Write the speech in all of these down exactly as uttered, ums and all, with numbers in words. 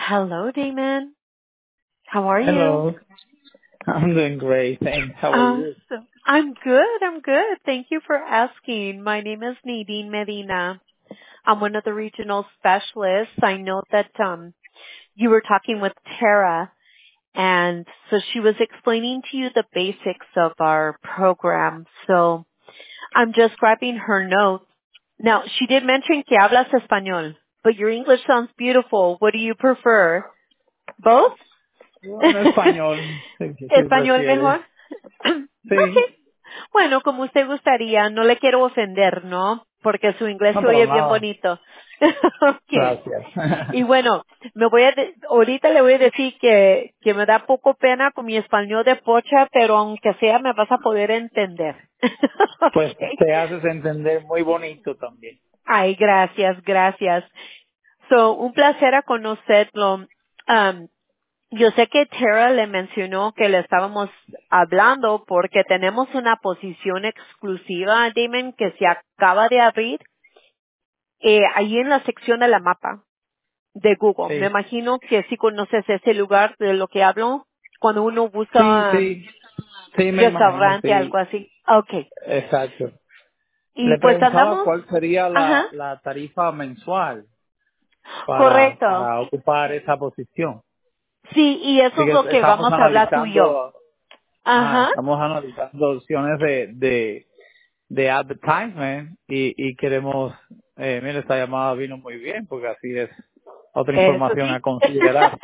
Hello, Damon. How are you? Hello. I'm doing great. Thanks. How are you? Awesome. I'm good. I'm good. Thank you for asking. My name is Nadine Medina. I'm one of the regional specialists. I know that um you were talking with Tara, and so she was explaining to you the basics of our program. So I'm just grabbing her notes. Now, she did mention que hablas español, but your English sounds beautiful. What do you prefer? Both? Bueno, español, si, si ¿Español prefieres. mejor? Sí, Ok. Bueno, como usted gustaría, no le quiero ofender, ¿no? Porque su inglés no se para oye bien nada. bonito. Ok. Gracias. Y bueno, me voy a, de- ahorita le voy a decir que, que me da poco pena con mi español de pocha, pero aunque sea me vas a poder entender. Pues Ok. te haces entender muy bonito también. Ay, gracias, gracias. So, un placer a conocerlo. Um, Yo sé que Tara le mencionó que le estábamos hablando porque tenemos una posición exclusiva, Damon, que se acaba de abrir eh, ahí en la sección de la mapa de Google. Me Sí, imagino que sí conoces ese lugar de lo que hablo cuando uno sí, busca um, sí. Sí, me imagino, restaurante, sí. algo así. Okay. Exacto. Y Le pues preguntaba andamos, cuál sería ajá, la, la tarifa mensual para, correcto. para ocupar esa posición. Sí, y eso Así es que lo que estamos vamos a hablar tú y yo. analizando, ah, Ajá. estamos analizando opciones de, de de advertisement y, y queremos, eh, mira, esta llamada vino muy bien porque así es otra Eso información a sí. considerar.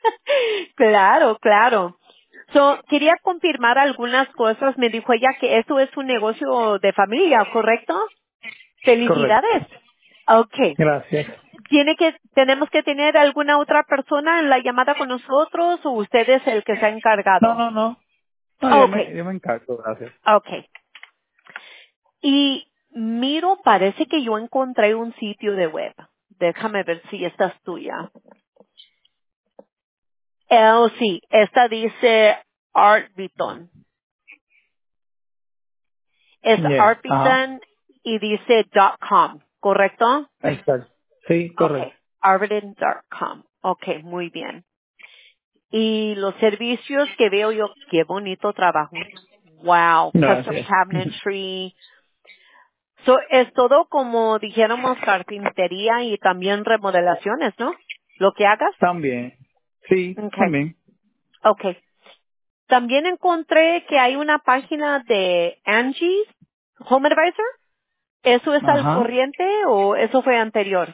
Claro, claro. So, quería confirmar algunas cosas. Me dijo ella que esto es un negocio de familia, ¿correcto? Correcto. Felicidades. Okay. Gracias. ¿Tiene que, tenemos que tener alguna otra persona en la llamada con nosotros o usted es el que se ha No, encargado? no, no. No, yo me, Okay, yo me encargo, gracias. okay. Y miro, parece que yo encontré un sitio de web. Déjame ver si esta es tuya. Eh, oh, sí, esta dice Art Vuitton. Es Yeah. Art Ajá. Vuitton y dice .com, ¿correcto? Exacto. Sí, Okay, correcto. artvuitton punto com. Okay, muy bien. Y los servicios que veo yo, qué bonito trabajo. Wow, custom Gracias. cabinetry. So, es todo como dijéramos carpintería y también remodelaciones, ¿no? Lo que hagas. También. Sí, Okay, también. okay. También encontré que hay una página de Angie's Home Advisor. ¿Eso es al Ajá. corriente o eso fue anterior?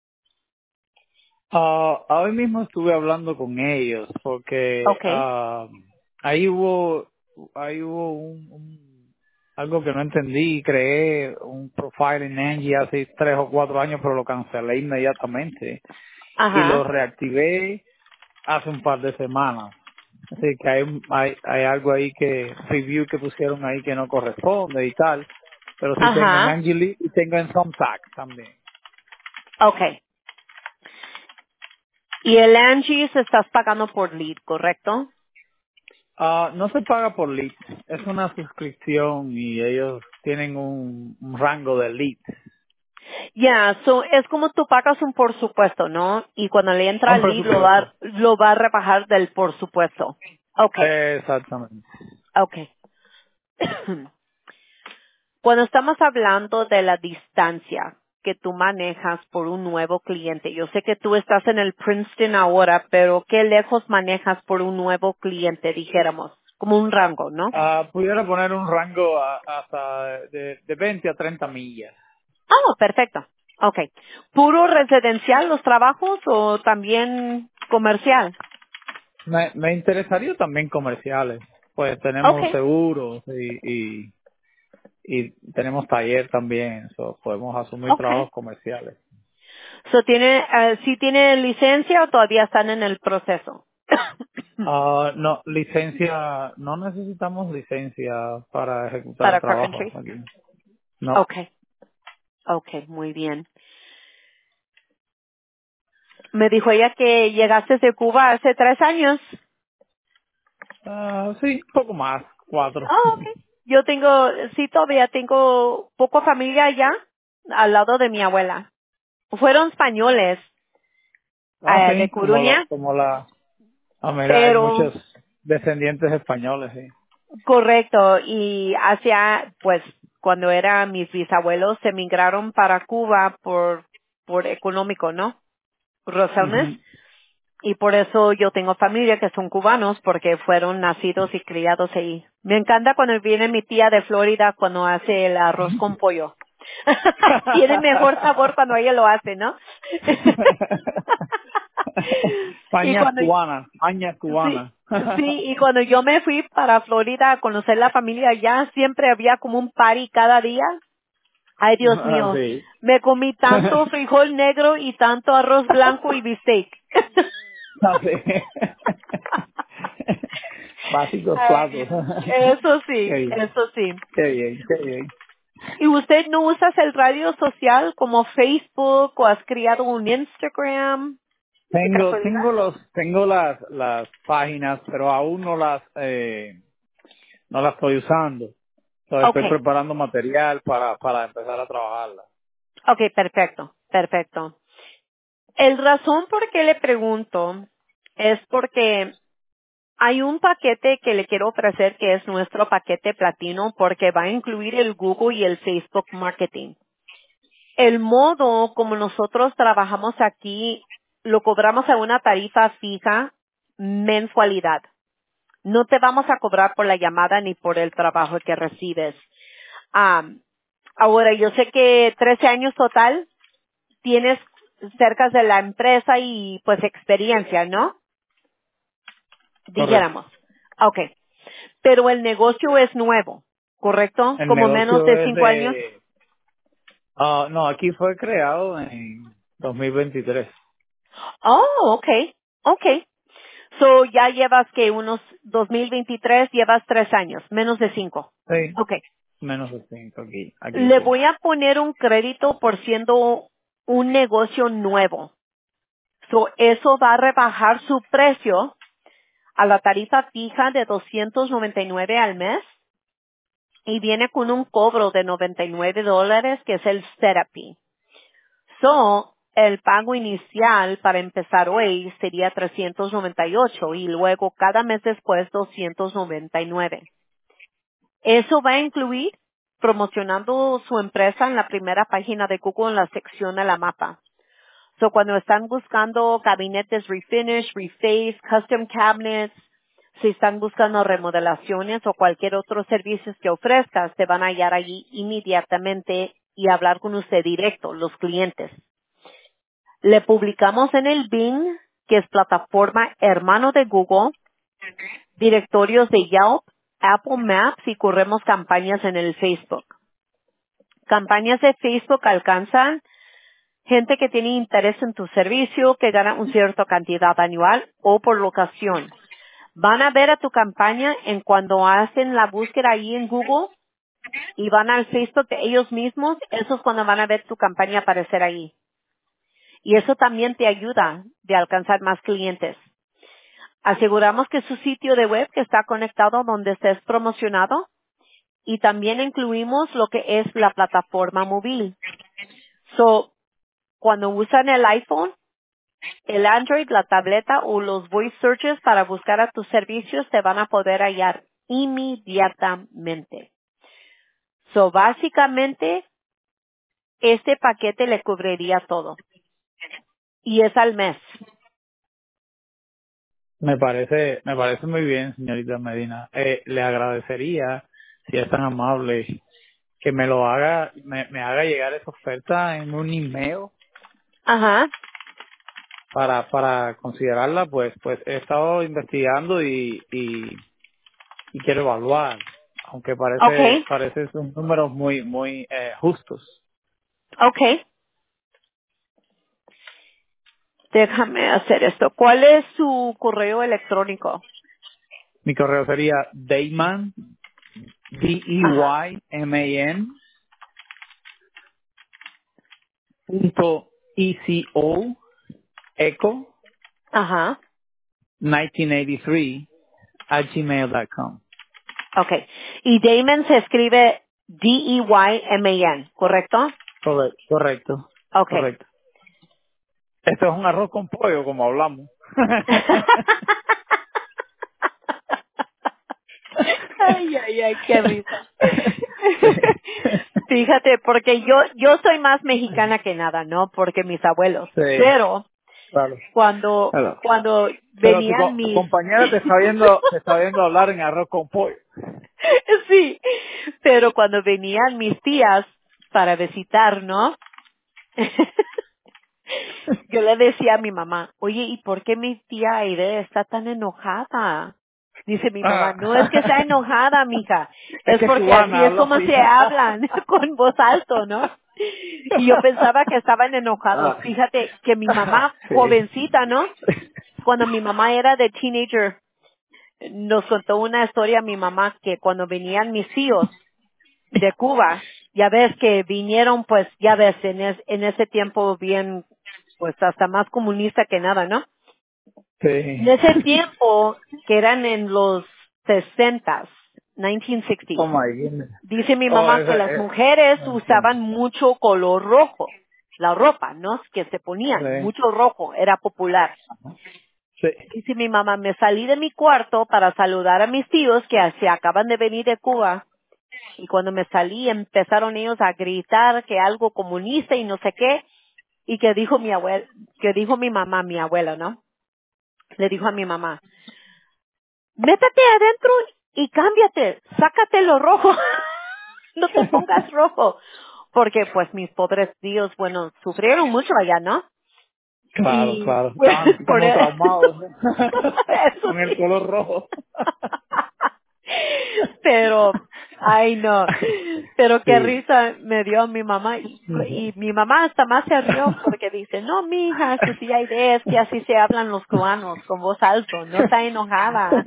Ah, hoy mismo estuve hablando con ellos porque Okay. ah, ahí hubo ahí hubo un, un- algo que no entendí. Creé un profile en Angie hace tres o cuatro años, pero lo cancelé inmediatamente y lo Ajá. reactivé hace un par de semanas. Así que hay, hay, hay algo ahí que review que pusieron ahí que no corresponde y tal, pero sí tengo en Ajá. Angie Lee y tengo en Thumbtack también. Okay. Y el Angie's estás pagando por lead, ¿correcto? Ah, no se paga por lead, es una suscripción y ellos tienen un, un rango de lead. Ya, so es como tú pagas un por supuesto, ¿no? Y cuando le entra Un el lead lo va, presupuesto. lo va a rebajar del por supuesto. Okay. Exactamente. Okay. Cuando estamos hablando de la distancia que tú manejas por un nuevo cliente, yo sé que tú estás en el Princeton ahora, pero ¿qué lejos manejas por un nuevo cliente, dijéramos? Como un rango, ¿no? Ah, pudiera poner un rango a- hasta de, de veinte a treinta millas. Oh, perfecto. Okay. ¿Puro residencial los trabajos o también comercial? Me, me interesaría también comerciales, pues tenemos Okay. seguros y, y, y tenemos taller también, so podemos asumir Okay. trabajos comerciales. So, ¿tiene, eh, sí tiene licencia o todavía están en el proceso? Ah, no, licencia, no necesitamos licencia para ejecutar Para trabajos carpentry. aquí. No. Okay. Okay, muy bien. Me dijo ella que llegaste de Cuba hace tres años. Ah, sí, poco más, cuatro. Oh, okay. Yo tengo, sí, todavía tengo poco familia allá, al lado de mi abuela. Fueron españoles, Ah, eh, de sí, como, lo, Coruña, como la... Ah, mira, hay pero muchos descendientes españoles, sí. correcto, y hacia, pues, cuando eran mis bisabuelos, se migraron para Cuba por, por económico, ¿no? Razones. Ujú. Y por eso yo tengo familia que son cubanos porque fueron nacidos y criados ahí. Me encanta cuando viene mi tía de Florida cuando hace el arroz con pollo. Tiene mejor sabor cuando ella lo hace, ¿no? y España cuando cubana, España sí, cubana. sí, y cuando yo me fui para Florida a conocer la familia allá, siempre había como un party cada día. Ay, Dios Ah, mío, sí. me comí tanto frijol negro y tanto arroz blanco y bistec. Ah, sí. Básicos Ay, platos. eso Qué sí, bien, eso sí. qué bien, qué bien. ¿Y usted no usa el radio social como Facebook o has creado un Instagram de Tengo, casualidad? tengo los, tengo las, las páginas, pero aún no las, eh, no las estoy usando. Entonces estoy Okay, preparando material para, para empezar a trabajarla. okay, perfecto, perfecto. El razón por qué le pregunto es porque hay un paquete que le quiero ofrecer que es nuestro paquete platino porque va a incluir el Google y el Facebook Marketing. El modo como nosotros trabajamos aquí lo cobramos a una tarifa fija mensualidad. No te vamos a cobrar por la llamada ni por el trabajo que recibes. Am, ahora, yo sé que trece años total tienes cerca de la empresa y pues experiencia, ¿no? Correcto. Dijéramos. Okay. Pero el negocio es nuevo, ¿correcto? El Como menos negocio de es cinco años. de, ah, no, aquí fue creado en dos mil veintitrés. Oh, okay. Okay. So ya llevas que unos dos mil veintitrés llevas tres años, menos de cinco. Sí, Okay. menos de cinco aquí, aquí Le sí. voy a poner un crédito por siendo un negocio nuevo. So, eso va a rebajar su precio a la tarifa fija de doscientos noventa y nueve al mes y viene con un cobro de noventa y nueve dólares que es el setup fee. So, el pago inicial para empezar hoy sería trescientos noventa y ocho y luego cada mes después doscientos noventa y nueve. Eso va a incluir promocionando su empresa en la primera página de Google en la sección de la mapa. So, cuando están buscando gabinetes refinish, reface, custom cabinets, si están buscando remodelaciones o cualquier otro servicio que ofrezcas, te van a hallar allí inmediatamente y hablar con usted directo, los clientes. Le publicamos en el Bing, que es plataforma hermano de Google, directorios de Yelp, Apple Maps y corremos campañas en el Facebook. Campañas de Facebook alcanzan gente que tiene interés en tu servicio, que gana una cierta cantidad anual o por locación. Van a ver a tu campaña en cuando hacen la búsqueda ahí en Google y van al Facebook de ellos mismos, eso es cuando van a ver tu campaña aparecer ahí. Y eso también te ayuda de alcanzar más clientes. Aseguramos que su sitio de web que está conectado donde estés promocionado y también incluimos lo que es la plataforma móvil. So, cuando usan el iPhone, el Android, la tableta o los voice searches para buscar a tus servicios te van a poder hallar inmediatamente. So, básicamente, este paquete le cubriría todo. Y es al mes. Me parece, me parece muy bien, señorita Medina. Eh, le agradecería, si es tan amable, que me lo haga, me, me haga llegar esa oferta en un email Ajá. para, para considerarla. Pues, pues he estado investigando y, y, y quiero evaluar, aunque parece, Okay. parece son números muy, muy eh, justos. Okay. Déjame hacer esto. ¿Cuál es su correo electrónico? Mi correo sería Dayman, D E Ajá. Y M A N punto E C O eco Ajá. nineteen eighty-three at gmail dot com. Okay. Y Damon se escribe D E Y M A N, ¿correcto? Correcto, correcto, Okay. correcto. Esto es un arroz con pollo, como hablamos. Ay, ay, ay, qué risa. Sí. Fíjate, porque yo yo soy más mexicana que nada, ¿no? Porque mis abuelos. Sí, Pero claro. cuando Claro. cuando Pero tu, venían co- tu mis compañera te está viendo, te está viendo hablar en arroz con pollo. sí, pero cuando venían mis tías para visitar, ¿no? Yo le decía a mi mamá, oye, ¿y por qué mi tía Aide está tan enojada? Dice mi mamá, no es que Ah. está enojada, mija, Es es que es porque así cubana, es habla como así. se hablan, con voz alto, ¿no? Y yo pensaba que estaban enojados. Ah. Fíjate que mi mamá, Sí. jovencita, ¿no? Cuando mi mamá era de teenager, nos contó una historia mi mamá que cuando venían mis tíos de Cuba, ya ves que vinieron, pues, ya ves, en, es- en ese tiempo bien, pues hasta más comunista que nada, ¿no? En Sí. ese tiempo, que eran en los sesentas, nineteen Oh sixties, my goodness. dice mi Oh, mamá esa, que las eh, mujeres no entiendo. usaban mucho color rojo, la ropa, ¿no? Que se ponían, Sí. mucho rojo, era popular. Sí. Dice mi mamá, me salí de mi cuarto para saludar a mis tíos que se acaban de venir de Cuba. Y cuando me salí empezaron ellos a gritar que algo comunista y no sé qué. Y que dijo mi abuela, que dijo mi mamá, mi abuela, ¿no? Le dijo a mi mamá, métete adentro y cámbiate, sácate lo rojo. No te pongas rojo. Porque pues mis pobres tíos, bueno, sufrieron mucho allá, ¿no? Claro, Y claro. pues Estaban por como eso, traumados eso con el sí. color rojo. Pero, ay no, pero qué Sí. risa me dio mi mamá y, y mi mamá hasta más se rió porque dice, no mija, su tía idea es que así se hablan los cubanos con voz alto, no está enojada.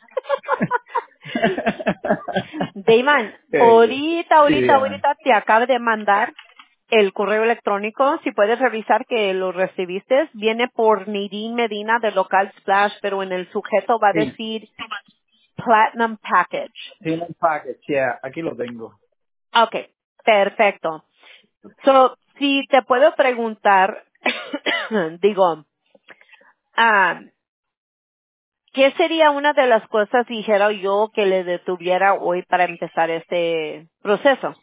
Dayman, Eh, ahorita, sí, ahorita, dígame. ahorita te acabo de mandar el correo electrónico, si puedes revisar que lo recibiste, viene por Nidín Medina de Local Splash, pero en el sujeto va a Sí. decir Platinum Package. Sí, un package, yeah, aquí lo tengo. Okay, perfecto. So, si te puedo preguntar, digo, ah, ¿qué sería una de las cosas, dijera yo, que le detuviera hoy para empezar este proceso?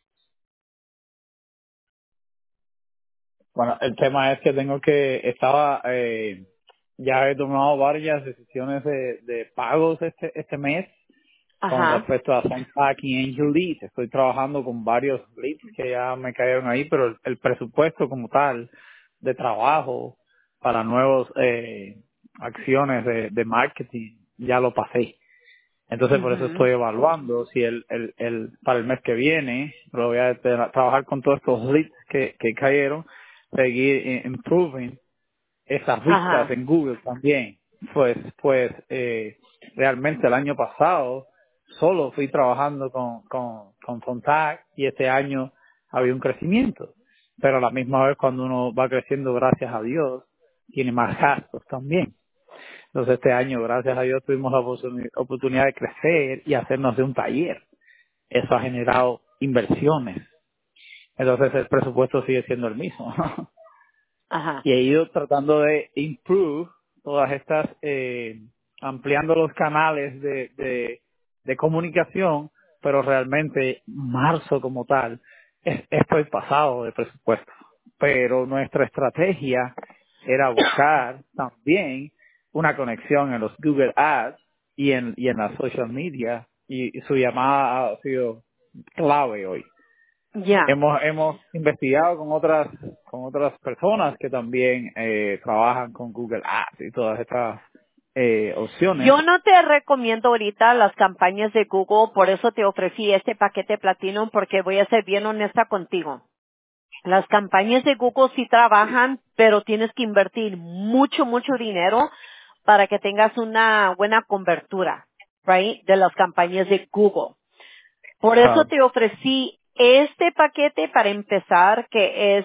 Bueno, el tema es que tengo que, estaba, eh, ya he tomado varias decisiones de, de pagos este, este mes con Ajá, respecto a Sunpack y Angel Leads. Estoy trabajando con varios leads que ya me cayeron ahí, pero el, el presupuesto como tal de trabajo para nuevas eh, acciones de, de marketing ya lo pasé. Entonces por eso mhm, estoy evaluando si el, el, el para el mes que viene lo voy a tra- trabajar con todos estos leads que, que cayeron, seguir eh, improving esas vistas ajá, en Google también. Pues, pues, eh, realmente el año pasado solo fui trabajando con, con, con Contact y este año había un crecimiento. Pero a la misma vez cuando uno va creciendo, gracias a Dios, tiene más gastos también. Entonces este año, gracias a Dios, tuvimos la oportuni- oportunidad de crecer y hacernos de un taller. Eso ha generado inversiones. Entonces el presupuesto sigue siendo el mismo. ajá, Y he ido tratando de improve todas estas, eh, ampliando los canales de, de, de comunicación, pero realmente marzo como tal, es, estoy pasado de presupuesto. Pero nuestra estrategia era buscar también una conexión en los Google Ads y en, y en la social media, y, y su llamada ha sido clave hoy. ya. Hemos, hemos investigado con otras, con otras personas que también eh, trabajan con Google Ads y todas estas eh, opciones. Yo no te recomiendo ahorita las campañas de Google, por eso te ofrecí este paquete Platinum, porque voy a ser bien honesta contigo. Las campañas de Google sí trabajan, pero tienes que invertir mucho, mucho dinero para que tengas una buena cobertura, right, de las campañas de Google. Por eso Claro. te ofrecí este paquete para empezar, que es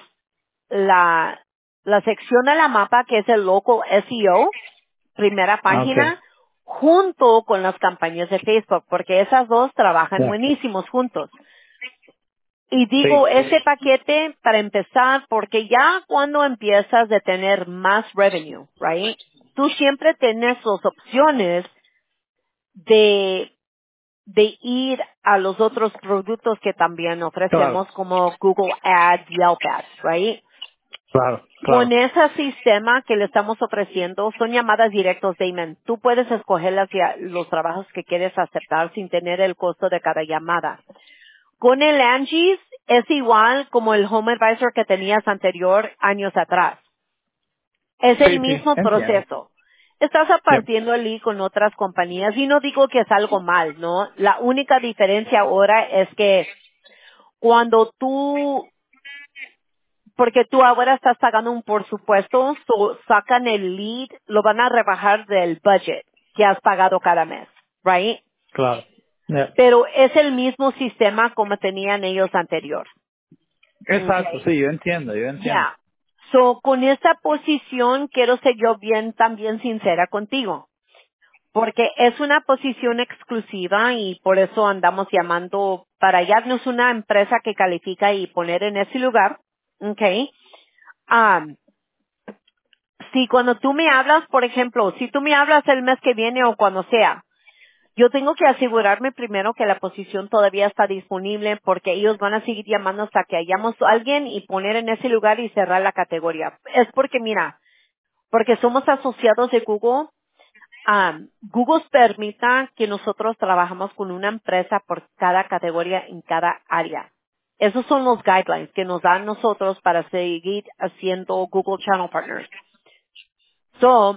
la, la sección de la mapa, que es el local S E O, primera Okay. página, junto con las campañas de Facebook, porque esas dos trabajan Yeah. buenísimos juntos. Y digo Sí, ese paquete para empezar porque ya cuando empiezas de tener más revenue, right? Tú siempre tienes las opciones de de ir a los otros productos que también claro, ofrecemos como Google Ads, Yelp Ads, right? claro, Con claro. ese sistema que le estamos ofreciendo son llamadas directas, Damon. Tú puedes escoger las ya- los trabajos que quieres aceptar sin tener el costo de cada llamada. Con el Angie's es igual como el Home Advisor que tenías anterior años atrás. Es el Sí, sí, mismo entiendo. proceso. Estás Yep, apartiendo el lead con otras compañías y no digo que es algo mal, ¿no? La única diferencia ahora es que cuando tú, porque tú ahora estás pagando un por supuesto, so sacan el lead, lo van a rebajar del budget que has pagado cada mes, right? claro. Yep. Pero es el mismo sistema como tenían ellos anterior. Exacto, Okay. sí, yo entiendo, yo entiendo. Ya. So, con esta posición quiero ser yo bien, también sincera contigo. Porque es una posición exclusiva y por eso andamos llamando para hallarnos una empresa que califica y poner en ese lugar. Okay. Um, si cuando tú me hablas, por ejemplo, si tú me hablas el mes que viene o cuando sea, yo tengo que asegurarme primero que la posición todavía está disponible porque ellos van a seguir llamando hasta que hayamos a alguien y poner en ese lugar y cerrar la categoría. Es porque, mira, porque somos asociados de Google. Um, Google permita que nosotros trabajamos con una empresa por cada categoría en cada área. Esos son los guidelines que nos dan nosotros para seguir haciendo Google Channel Partners. So,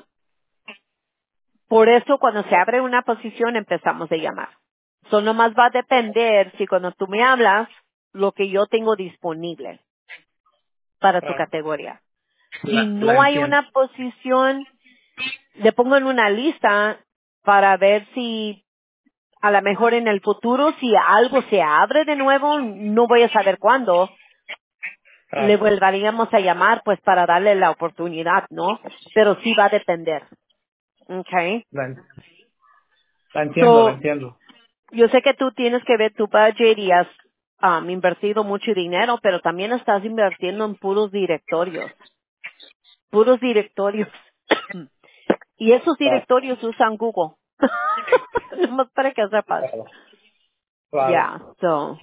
por eso cuando se abre una posición empezamos a llamar. So, nomás va a depender si cuando tú me hablas, lo que yo tengo disponible para tu Claro. categoría. Si La, la no hay entiendo. una posición, le pongo en una lista para ver si a lo mejor en el futuro, si algo se abre de nuevo, no voy a saber cuándo, le Claro. volveríamos a llamar pues para darle la oportunidad, ¿no? Pero sí va a depender. Okay. La, la entiendo, la So, entiendo. yo sé que tú tienes que ver tu budget y has um, invertido mucho dinero, pero también estás invirtiendo en puros directorios. Puros directorios. Y esos Claro, directorios usan Google. Nomás para que sepas. claro. Claro. Yeah, so.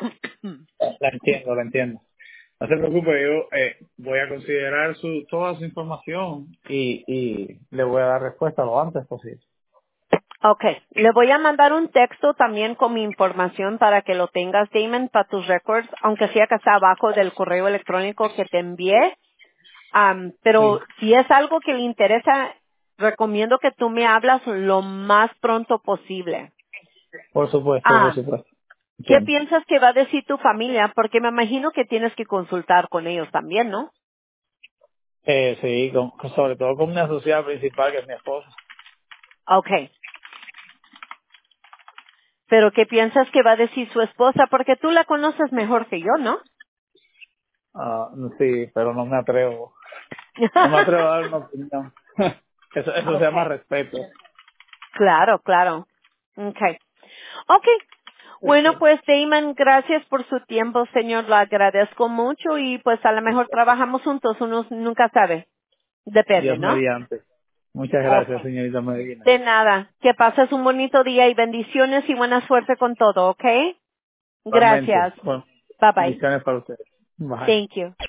La entiendo, la entiendo. No se preocupe, yo eh, voy a considerar su, toda su información y, y le voy a dar respuesta lo antes posible. Okay, le voy a mandar un texto también con mi información para que lo tengas, Damon, para tus records, aunque sea que está abajo del correo electrónico que te envié. Am, Sí, pero si es algo que le interesa, recomiendo que tú me hablas lo más pronto posible. por supuesto, por Ah, supuesto. ¿qué Entiendo. piensas que va a decir tu familia? Porque me imagino que tienes que consultar con ellos también, ¿no? Eh, sí, con- con- sobre todo con mi asociada principal, que es mi esposa. Okay. Pero ¿qué piensas que va a decir su esposa? Porque tú la conoces mejor que yo, ¿no? Ah, sí, pero no me atrevo. No me atrevo a dar una opinión. Eso, eso se llama Okay. respeto. Claro, claro. Okay. Okay. Bueno, pues Damon, gracias por su tiempo, señor. Lo agradezco mucho y pues a lo mejor trabajamos juntos. Uno nunca sabe. Depende, Dios ¿no? mediante. Muchas gracias, Okay. señorita Medina. De nada. Que pases un bonito día y bendiciones y buena suerte con todo, ¿ok? Igualmente. Gracias. Bueno, Bye bye. bendiciones para ustedes. Bye. Thank you.